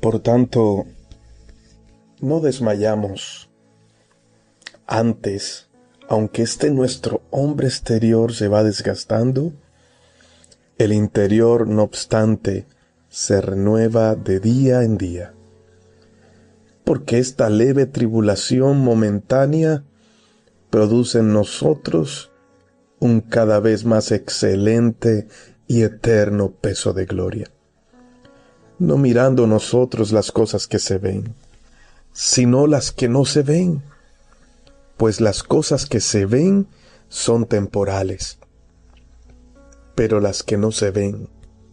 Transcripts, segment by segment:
Por tanto, no desmayamos. Antes, aunque nuestro hombre exterior se va desgastando, el interior, no obstante, se renueva de día en día. Porque esta leve tribulación momentánea produce en nosotros un cada vez más excelente y eterno peso de gloria. No mirando nosotros las cosas que se ven, sino las que no se ven, pues las cosas que se ven son temporales, pero las que no se ven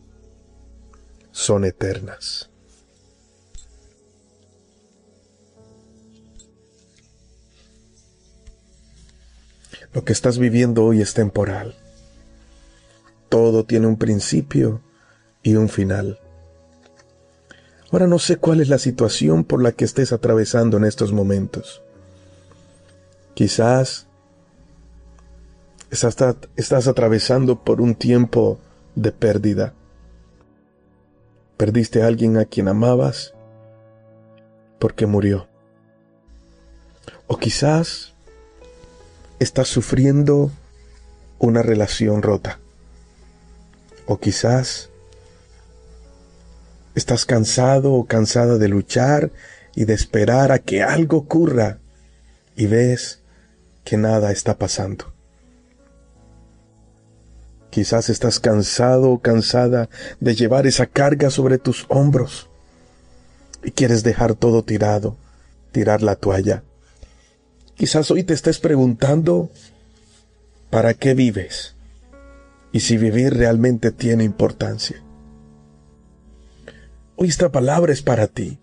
son eternas. Lo que estás viviendo hoy es temporal. Todo tiene un principio y un final. Ahora no sé cuál es la situación por la que estés atravesando en estos momentos. Quizás estás atravesando por un tiempo de pérdida. Perdiste a alguien a quien amabas porque murió. O quizás estás sufriendo una relación rota. O quizás estás cansado o cansada de luchar y de esperar a que algo ocurra y ves que nada está pasando. Quizás estás cansado o cansada de llevar esa carga sobre tus hombros y quieres dejar todo tirado, tirar la toalla. Quizás hoy te estés preguntando, ¿para qué vives? Y si vivir realmente tiene importancia. Hoy esta palabra es para ti.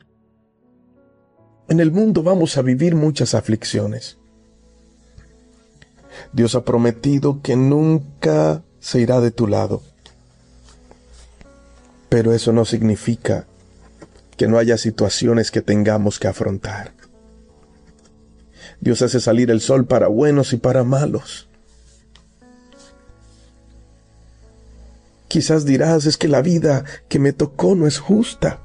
En el mundo vamos a vivir muchas aflicciones. Dios ha prometido que nunca se irá de tu lado. Pero eso no significa que no haya situaciones que tengamos que afrontar. Dios hace salir el sol para buenos y para malos. Quizás dirás, es que la vida que me tocó no es justa.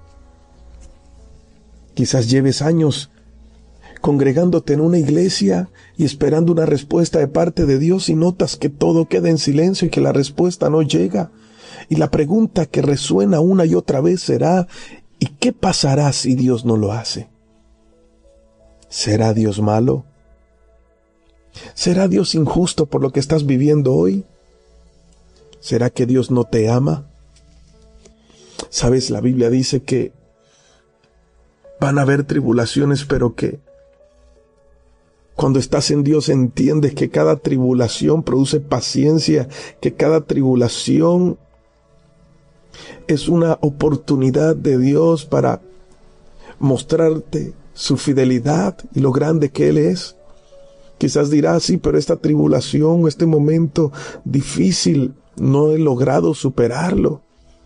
Quizás lleves años congregándote en una iglesia y esperando una respuesta de parte de Dios y notas que todo queda en silencio y que la respuesta no llega. Y la pregunta que resuena una y otra vez será, ¿y qué pasará si Dios no lo hace? ¿Será Dios malo? ¿Será Dios injusto por lo que estás viviendo hoy? ¿Será que Dios no te ama? Sabes, la Biblia dice que van a haber tribulaciones, pero que cuando estás en Dios entiendes que cada tribulación produce paciencia, que cada tribulación es una oportunidad de Dios para mostrarte su fidelidad y lo grande que Él es. Quizás dirás, sí, pero esta tribulación, este momento difícil, no he logrado superarlo.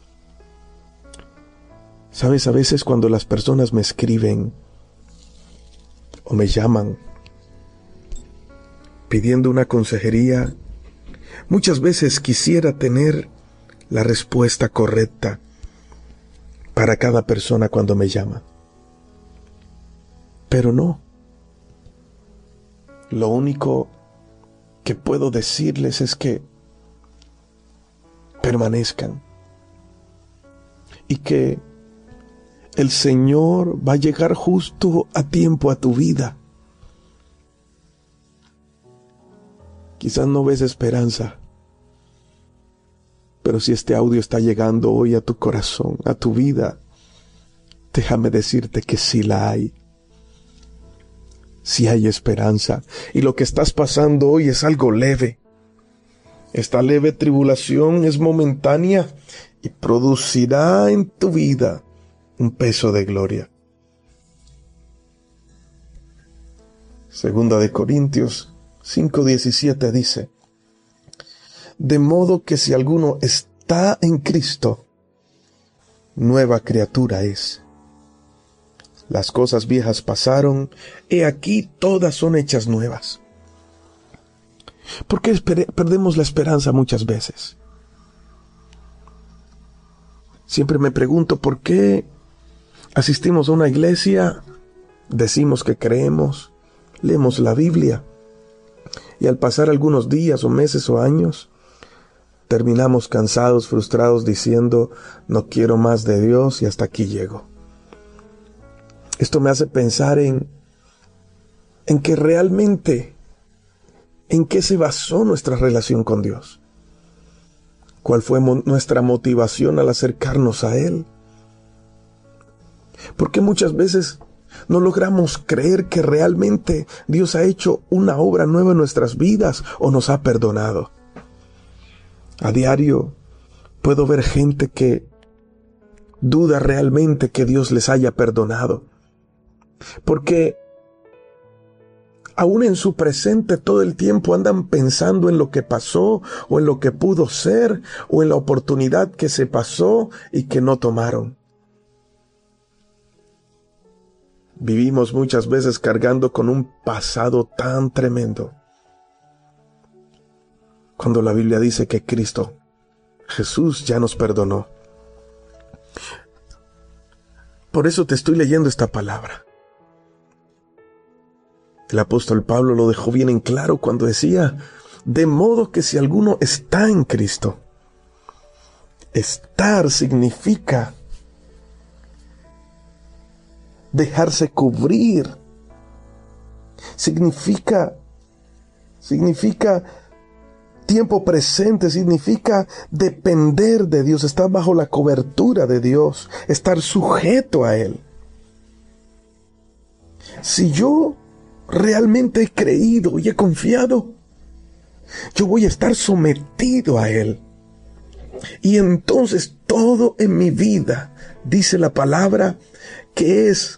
Sabes, a veces cuando las personas me escriben o me llaman pidiendo una consejería, muchas veces quisiera tener la respuesta correcta para cada persona cuando me llama. Pero no. Lo único que puedo decirles es que permanezcan y que el Señor va a llegar justo a tiempo a tu vida. Quizás no ves esperanza, pero si este audio está llegando hoy a tu corazón, a tu vida, déjame decirte que sí la hay. Sí hay esperanza, y lo que estás pasando hoy es algo leve. Esta leve tribulación es momentánea y producirá en tu vida un peso de gloria. Segunda de Corintios 5:17 dice, de modo que si alguno está en Cristo, nueva criatura es. Las cosas viejas pasaron, he aquí todas son hechas nuevas. ¿Por qué perdemos la esperanza muchas veces? Siempre me pregunto por qué Asistimos a una iglesia, decimos que creemos, leemos la Biblia, y al pasar algunos días o meses o años, terminamos cansados, frustrados, diciendo, no quiero más de Dios y hasta aquí llego. Esto me hace pensar en que realmente, ¿en qué se basó nuestra relación con Dios? ¿Cuál fue nuestra motivación al acercarnos a Él? Porque muchas veces no logramos creer que realmente Dios ha hecho una obra nueva en nuestras vidas o nos ha perdonado. A diario puedo ver gente que duda realmente que Dios les haya perdonado. Porque aún en su presente todo el tiempo andan pensando en lo que pasó o en lo que pudo ser o en la oportunidad que se pasó y que no tomaron. Vivimos muchas veces cargando con un pasado tan tremendo, cuando la Biblia dice que Cristo, Jesús, ya nos perdonó. Por eso te estoy leyendo esta palabra. El apóstol Pablo lo dejó bien en claro cuando decía, de modo que si alguno está en Cristo, estar significa dejarse cubrir, significa tiempo presente, significa depender de Dios, estar bajo la cobertura de Dios, estar sujeto a Él. Si yo realmente he creído y he confiado, yo voy a estar sometido a Él. Y entonces todo en mi vida, dice la palabra, que es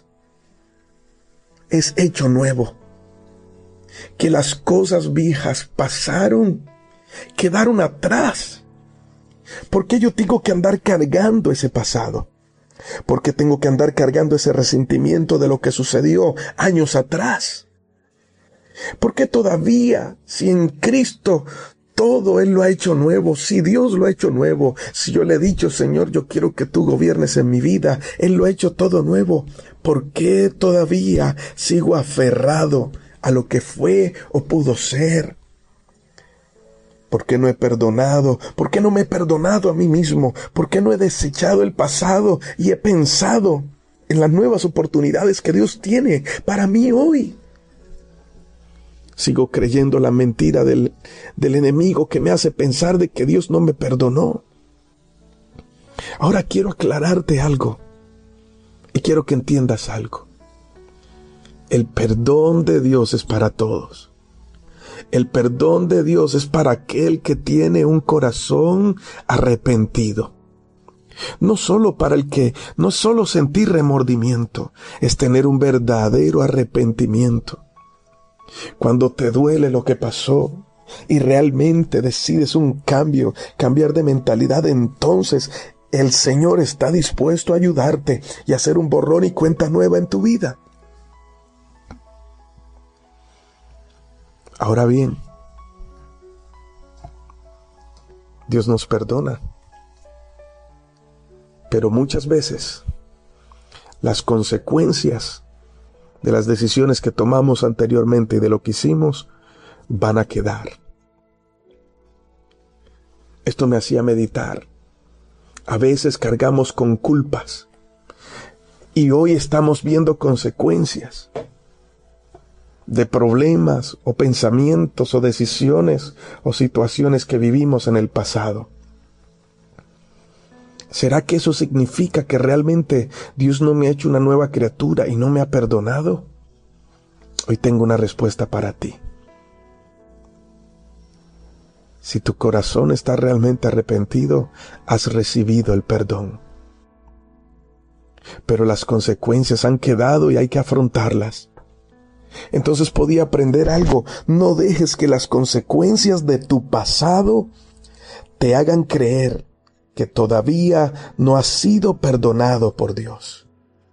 hecho nuevo. Que las cosas viejas pasaron, quedaron atrás. ¿Por qué yo tengo que andar cargando ese pasado? ¿Por qué tengo que andar cargando ese resentimiento de lo que sucedió años atrás? ¿Por qué todavía, si en Cristo todo Él lo ha hecho nuevo, si Dios lo ha hecho nuevo, si yo le he dicho, Señor, yo quiero que tú gobiernes en mi vida, Él lo ha hecho todo nuevo, ¿por qué todavía sigo aferrado a lo que fue o pudo ser? ¿Por qué no he perdonado? ¿Por qué no me he perdonado a mí mismo? ¿Por qué no he desechado el pasado y he pensado en las nuevas oportunidades que Dios tiene para mí hoy? Sigo creyendo la mentira del enemigo que me hace pensar de que Dios no me perdonó. Ahora quiero aclararte algo y quiero que entiendas algo. El perdón de Dios es para todos. El perdón de Dios es para aquel que tiene un corazón arrepentido. No solo sentir remordimiento, es tener un verdadero arrepentimiento. Cuando te duele lo que pasó y realmente decides cambiar de mentalidad, entonces el Señor está dispuesto a ayudarte y a hacer un borrón y cuenta nueva en tu vida. Ahora bien, Dios nos perdona, pero muchas veces las consecuencias de las decisiones que tomamos anteriormente y de lo que hicimos van a quedar. Esto me hacía meditar. A veces cargamos con culpas y hoy estamos viendo consecuencias de problemas o pensamientos o decisiones o situaciones que vivimos en el pasado. ¿Será que eso significa que realmente Dios no me ha hecho una nueva criatura y no me ha perdonado? Hoy tengo una respuesta para ti. Si tu corazón está realmente arrepentido, has recibido el perdón. Pero las consecuencias han quedado y hay que afrontarlas. Entonces podía aprender algo. No dejes que las consecuencias de tu pasado te hagan creer que todavía no has sido perdonado por Dios.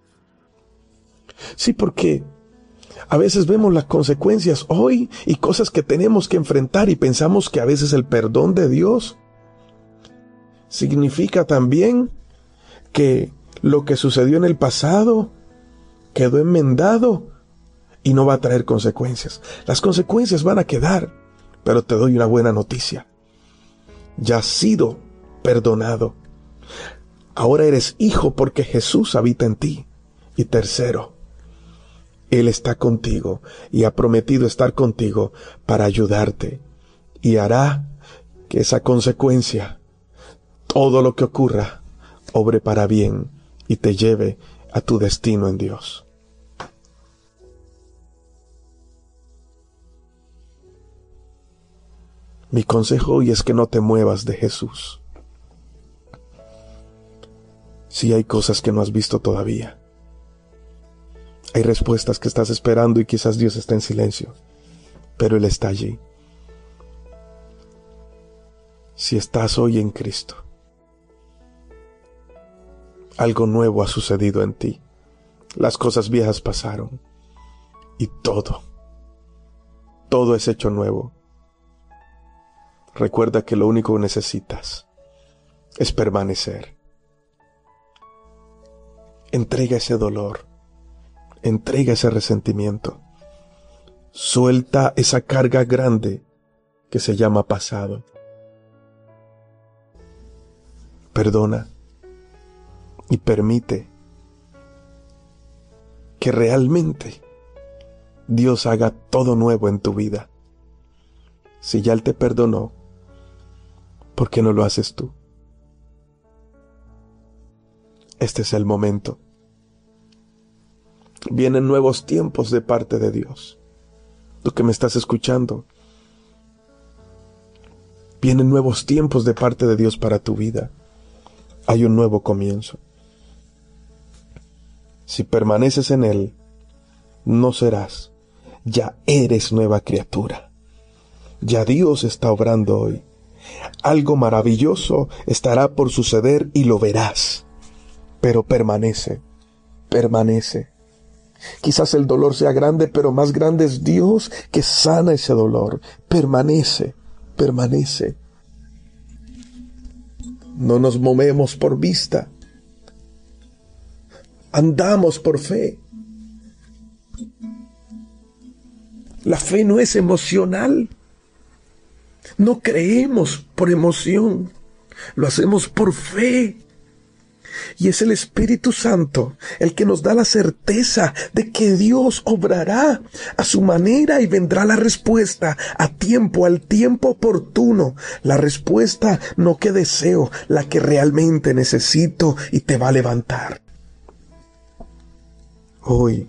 Sí, porque a veces vemos las consecuencias hoy y cosas que tenemos que enfrentar y pensamos que a veces el perdón de Dios significa también que Lo que sucedió en el pasado quedó enmendado y no va a traer consecuencias. Las consecuencias van a quedar, pero te doy una buena noticia. Ya has sido perdonado. Ahora eres hijo porque Jesús habita en ti. Y tercero, Él está contigo y ha prometido estar contigo para ayudarte. Y hará que esa consecuencia, todo lo que ocurra, obre para bien y te lleve a tu destino en Dios. Mi consejo hoy es que no te muevas de Jesús. Sí, hay cosas que no has visto todavía. Hay respuestas que estás esperando y quizás Dios está en silencio, pero Él está allí. Si estás hoy en Cristo, algo nuevo ha sucedido en ti. Las cosas viejas pasaron y todo es hecho nuevo. Recuerda que lo único que necesitas es permanecer. Entrega ese dolor, entrega ese resentimiento, suelta esa carga grande que se llama pasado. Perdona y permite que realmente Dios haga todo nuevo en tu vida. Si ya Él te perdonó, ¿por qué no lo haces tú? Este es el momento. Vienen nuevos tiempos de parte de Dios. Tú que me estás escuchando, vienen nuevos tiempos de parte de Dios para tu vida. Hay un nuevo comienzo. Si permaneces en Él, no serás. Ya eres nueva criatura. Ya Dios está obrando hoy. Algo maravilloso estará por suceder y lo verás. Pero permanece. Quizás el dolor sea grande, pero más grande es Dios que sana ese dolor. Permanece. No nos movemos por vista. Andamos por fe. La fe no es emocional. No creemos por emoción. Lo hacemos por fe. Y es el Espíritu Santo el que nos da la certeza de que Dios obrará a su manera y vendrá la respuesta a tiempo, al tiempo oportuno. La respuesta no que deseo, la que realmente necesito y te va a levantar. Hoy,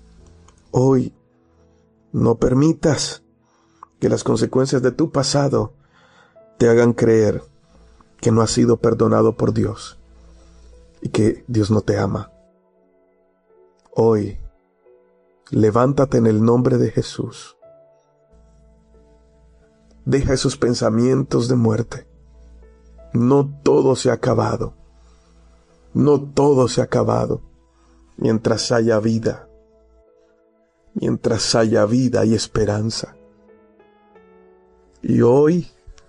no permitas que las consecuencias de tu pasado te hagan creer que no has sido perdonado por Dios y que Dios no te ama. Hoy, levántate en el nombre de Jesús. Deja esos pensamientos de muerte. No todo se ha acabado. No todo se ha acabado. Mientras haya vida y esperanza. Y hoy,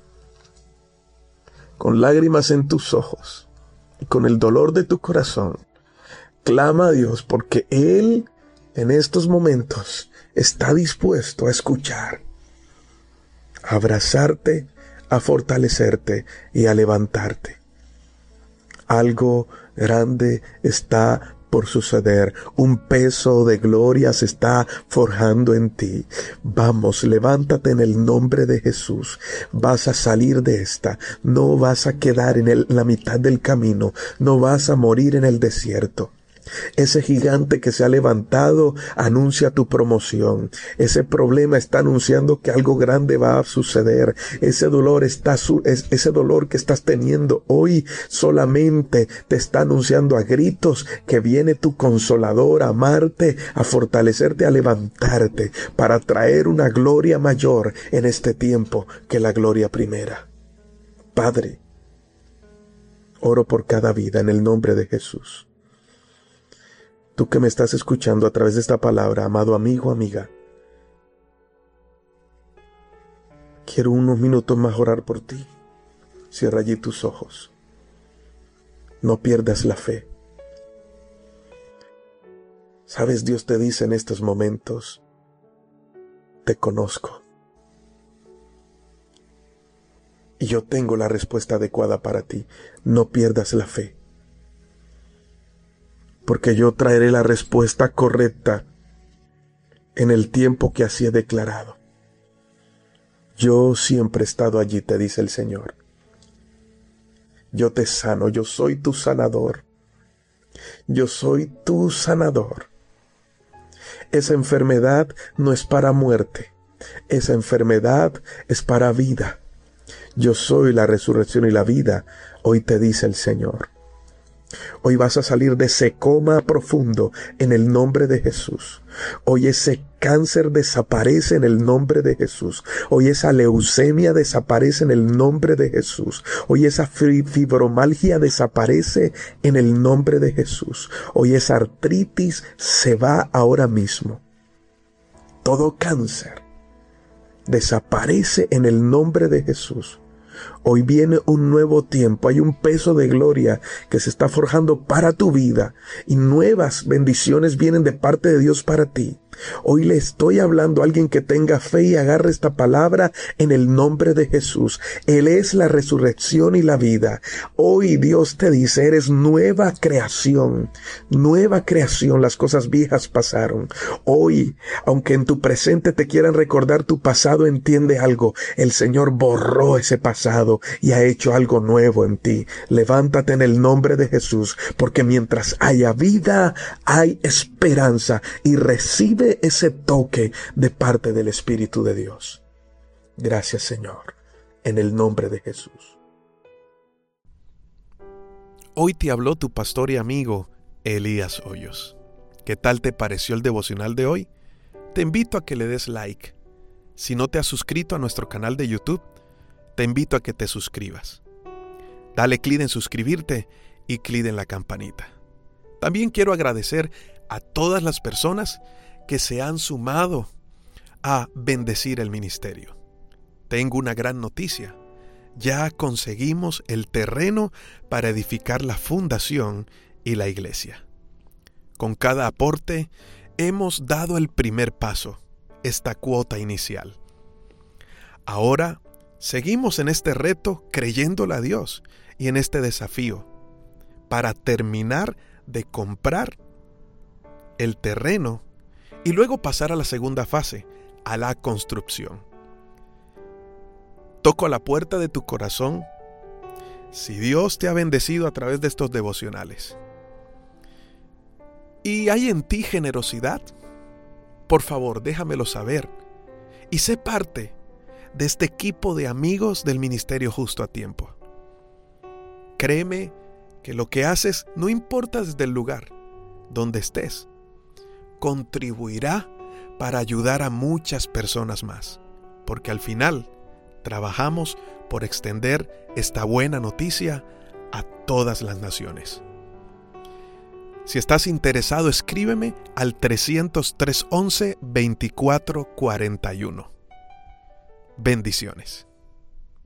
con lágrimas en tus ojos y con el dolor de tu corazón, clama a Dios porque Él en estos momentos está dispuesto a escuchar, a abrazarte, a fortalecerte y a levantarte. Algo grande está por suceder, un peso de gloria se está forjando en ti. Vamos, levántate en el nombre de Jesús. Vas a salir de esta, no vas a quedar en la mitad del camino, no vas a morir en el desierto. Ese gigante que se ha levantado anuncia tu promoción. Ese problema está anunciando que algo grande va a suceder. Ese dolor que estás teniendo hoy solamente te está anunciando a gritos que viene tu consolador a amarte, a fortalecerte, a levantarte para traer una gloria mayor en este tiempo que la gloria primera. Padre, oro por cada vida en el nombre de Jesús. Tú que me estás escuchando a través de esta palabra, amado amigo, amiga, quiero unos minutos más orar por ti. Cierra allí tus ojos. No pierdas la fe. Sabes, Dios te dice en estos momentos, te conozco. Y yo tengo la respuesta adecuada para ti. No pierdas la fe. Porque yo traeré la respuesta correcta en el tiempo que así he declarado. Yo siempre he estado allí, te dice el Señor. Yo te sano, yo soy tu sanador. Yo soy tu sanador. Esa enfermedad no es para muerte. Esa enfermedad es para vida. Yo soy la resurrección y la vida, hoy te dice el Señor. Hoy vas a salir de ese coma profundo en el nombre de Jesús. Hoy ese cáncer desaparece en el nombre de Jesús. Hoy esa leucemia desaparece en el nombre de Jesús. Hoy esa fibromialgia desaparece en el nombre de Jesús. Hoy esa artritis se va ahora mismo. Todo cáncer desaparece en el nombre de Jesús. Hoy viene un nuevo tiempo, hay un peso de gloria que se está forjando para tu vida y nuevas bendiciones vienen de parte de Dios para ti. Hoy le estoy hablando a alguien que tenga fe y agarre esta palabra en el nombre de Jesús. Él es la resurrección y la vida. Hoy Dios te dice, eres nueva creación, las cosas viejas pasaron. Hoy, aunque en tu presente te quieran recordar tu pasado, entiende algo, el Señor borró ese pasado y ha hecho algo nuevo en ti. Levántate en el nombre de Jesús, porque mientras haya vida, hay esperanza y recibe ese toque de parte del Espíritu de Dios. Gracias, Señor, en el nombre de Jesús. Hoy te habló tu pastor y amigo Elías Hoyos. ¿Qué tal te pareció el devocional de hoy? Te invito a que le des like. Si no te has suscrito a nuestro canal de YouTube, te invito a que te suscribas. Dale clic en suscribirte y clic en la campanita. También quiero agradecer a todas las personas que se han sumado a bendecir el ministerio. Tengo una gran noticia. Ya conseguimos el terreno para edificar la fundación y la iglesia. Con cada aporte hemos dado el primer paso, esta cuota inicial. Ahora seguimos en este reto creyéndole a Dios y en este desafío para terminar de comprar el terreno y luego pasar a la segunda fase, a la construcción. Toco a la puerta de tu corazón. Si Dios te ha bendecido a través de estos devocionales y hay en ti generosidad, por favor, déjamelo saber y sé parte de este equipo de amigos del Ministerio Justo a Tiempo. Créeme que lo que haces, no importa desde el lugar donde estés, contribuirá para ayudar a muchas personas más, porque al final trabajamos por extender esta buena noticia a todas las naciones. Si estás interesado, escríbeme al 300-311-2441. Bendiciones.